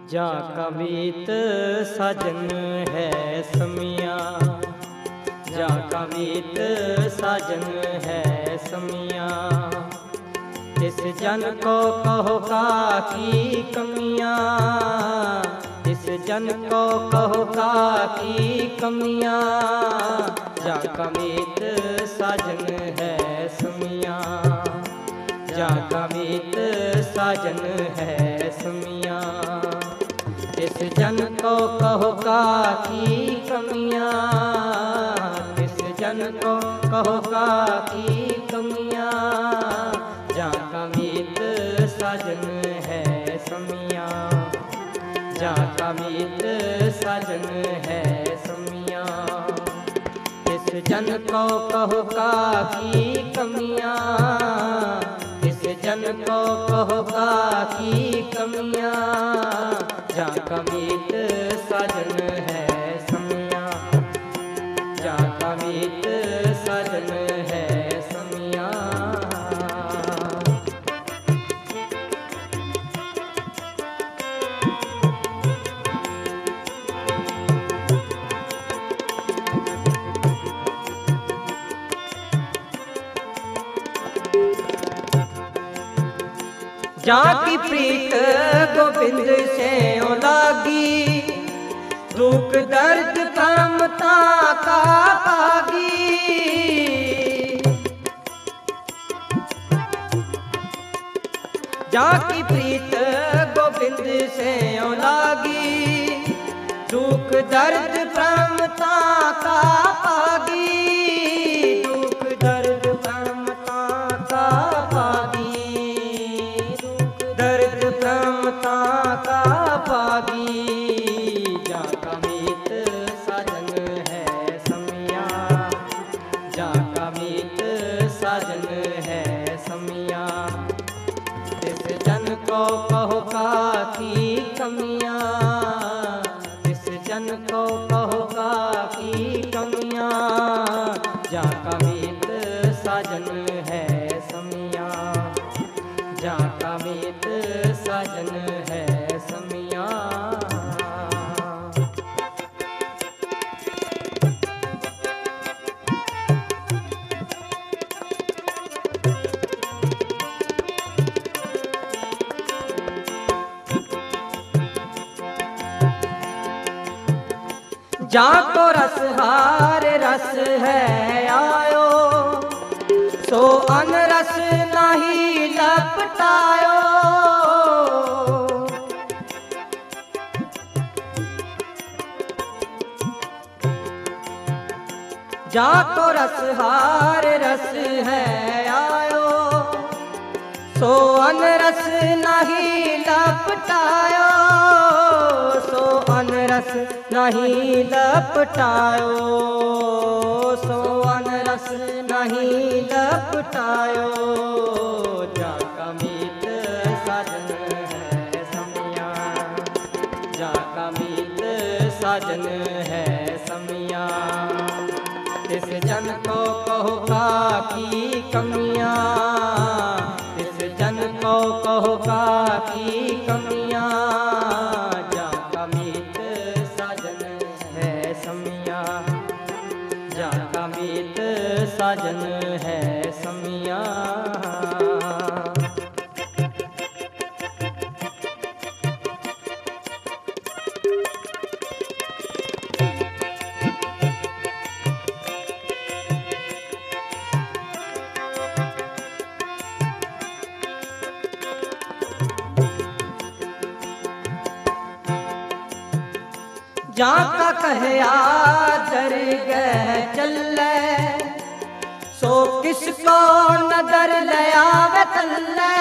जा कवित साजन है समिया, जा कवित साजन है समिया। इस जन को कहो का की कमियाँ, इस जन को कहो का की कमियाँ। जा कवित साजन है समिया, जा कवित साजन है समिया। इस जन को कहो का की कमियाँ, इस जन को कहो का की कमियाँ। जा कवित साजन है समिया, जा कवित साजन है समिया। इस जन को कहो का की कमियाँ, इस जन को कहो का की कमियाँ। जा कवित साजन है समिया, जा कवित साजन है समिया। जाकी प्रीत गोविंद से ओ लागी, दुख दर्द कामता का पागी। जाकी प्रीत गोविंद से ओ लागी, दुख दर्द कामता का पागी। दुख दर्द कामता का पागी, दर्द कामता का पागी। जा कवित साजन है समिया, जा कवित साजन है समिया। इस जन को कहो का की कमियाँ, इस जन को कहो का की कमियाँ। जा कवित साजन है समिया, जा कवित साजन है समिया। जा तो रसहार रस है आयो, सो अनरस नहीं लपटायो। जा तो रसहार रस है आयो, सो अनरस नहीं लपटायो। सो अनरस नहीं लपटायो, सो अनरस नहीं लपटायो। जा कवित साजन है समिया, जा कवित साजन है समिया। इस जन को कहो का की कमियाँ, इस जन को कहो का की कमियाँ। जा कवित साजन है समिया, जा कवित साजन है समिया। जाका कहे आदर गह चले, सो किसको नदर ले आवे तल्ले।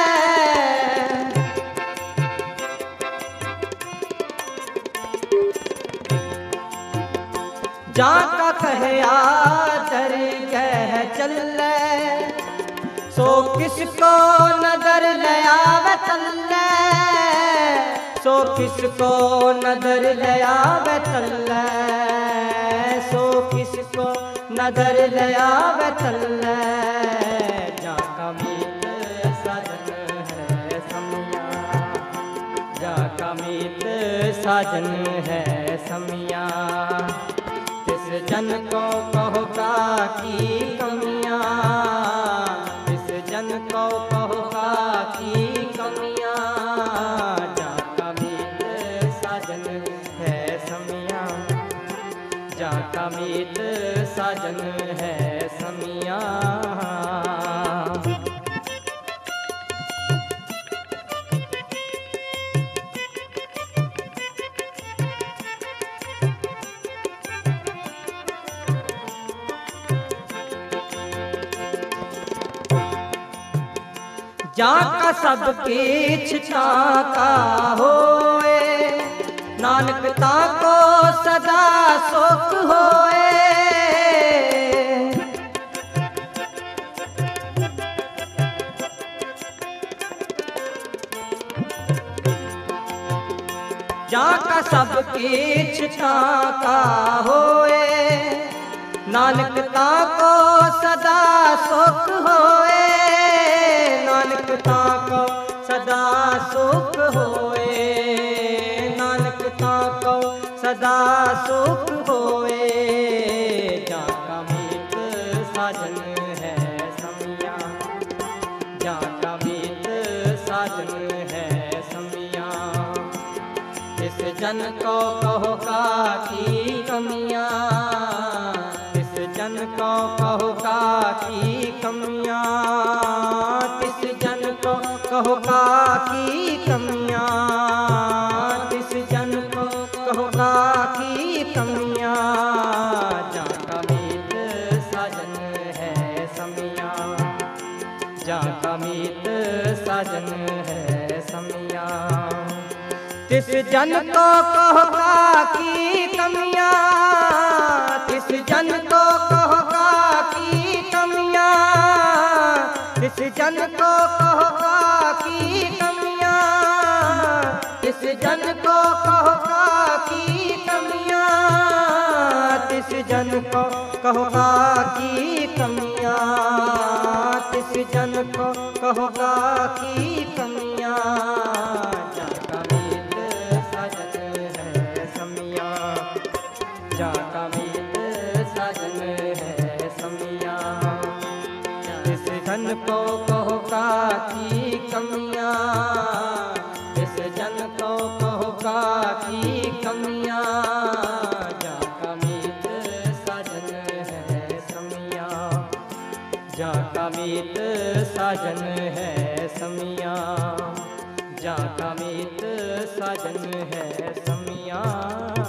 जाका कहे आदर गह चले, सो किसको नदर ले आवे तल्ले। सो किसको नदर ले आवे तल्ले, सो किसको नदर ले आवे तल्ले। जा कवित साजन है समिया, जा कवित मीत साजन है समिया। तिस जन को कहो का की कमियाँ, तिस जन को कहो का की कमियाँ। जाका मीत साजन है समिया, जाका मीत साजन है समिया। जाका सब किछ ताका होए, नानक ताको सदा सुख होए। जाका सब किछ ताका होए, नानक ताको सदा सुख होए। नानक ताको सदा सुख होए, नानक ताको सदा सुख होए। जाका मीत साजन है समिया, जाका मीत साजन है समिया। इस जन को कहो का की कमियाँ, इस जन को कहो का की कमियाँ। तिस जन को कहो का की कमियाँ, तिस जन को कहो का की कमियाँ। जाका मीत साजन है समिया, जाका मीत साजन है समिया। तिस जन को कहो का की कमियाँ, तिस जन को कहो का की कमियाँ। तिस जन को कहो का की कमियाँ, तिस जन को कहो का की कमियाँ। तिस जन को कहो का की कमियाँ, तिस जन को कहो का की कमियाँ। जाका मीत साजन है समिया, जाका मीत साजन है समिया। इस जन को कहो का की कमियाँ, इस जन को कहो का की कमियाँ। जाका मीत साजन है समिया, जाका मीत साजन है समिया, जाका मीत साजन है समिया।